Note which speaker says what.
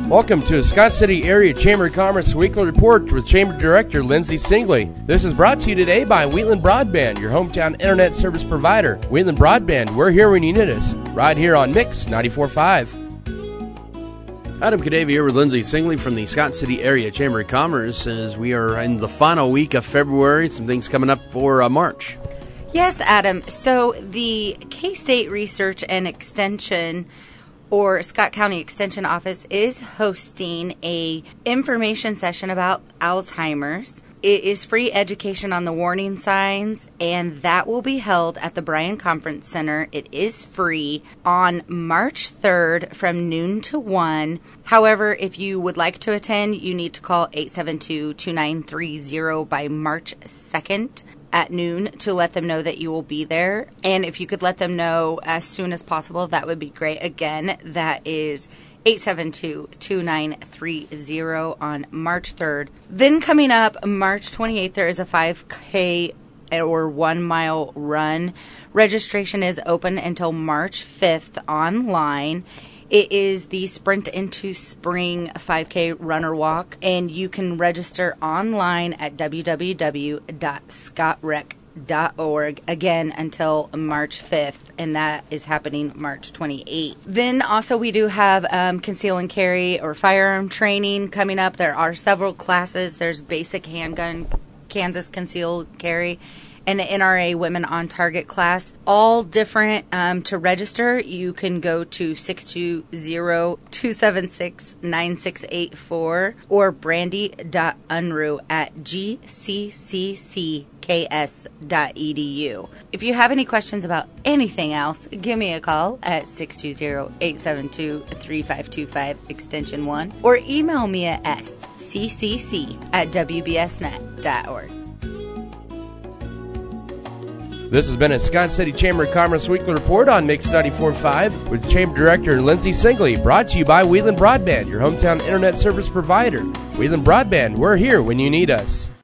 Speaker 1: Welcome to the Scott City Area Chamber of Commerce Weekly Report with Chamber Director Lindsay Singley. This is brought to you today by Wheatland Broadband, your hometown internet service provider. Wheatland Broadband, we're here when you need us. Right here on Mix 94.5.
Speaker 2: Adam Kadavy here with Lindsay Singley from the Scott City Area Chamber of Commerce as we are in the final week of February. Some things coming up for March.
Speaker 3: Yes, Adam. So the K-State Research and Extension or Scott County Extension Office is hosting a information session about Alzheimer's. It is free education on the warning signs, and that will be held at the Bryan Conference Center. It is free on March 3rd from noon to 1. However, if you would like to attend, you need to call 872-2930 by March 2nd. At noon to let them know that you will be there. And if you could let them know as soon as possible, that would be great. Again, that is 872-2930 on March 3rd. Then coming up March 28th, there is a 5K or 1 mile run. Registration is open until March 5th online. It is the Sprint into Spring 5K Runner Walk, and you can register online at www.scottrec.org, again, until March 5th, and that is happening March 28th. Then also we do have conceal and carry or firearm training coming up. There are several classes. There's basic handgun, Kansas concealed carry, and the NRA Women on Target class, all different. To register, you can go to 620-276-9684 or brandy.unruh at gccks.edu. If you have any questions about anything else, give me a call at 620-872-3525 extension 1 or email me at scccc@wbsnet.org.
Speaker 1: This has been a Scott City Chamber of Commerce Weekly Report on Mix 94.5 with Chamber Director Lindsay Singley, brought to you by Wheatland Broadband, your hometown internet service provider. Wheatland Broadband, we're here when you need us.